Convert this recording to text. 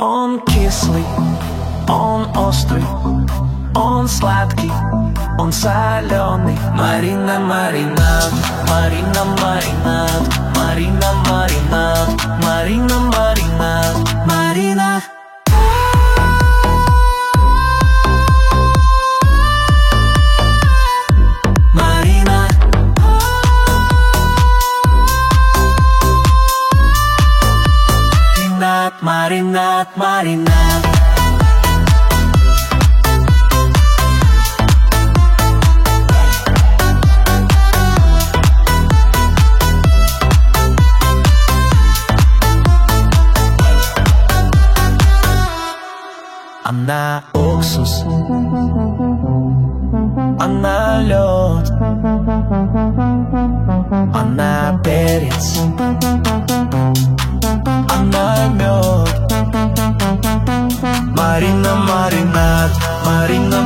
Он кислый, он острый, он сладкий, он соленый. Марина, маринад, Марина, маринад, Марина, маринад, Марина, маринад, Марина. Маринад, маринад. Она уксус, она лед, она перец, она мед. Марина, маринад, Марина,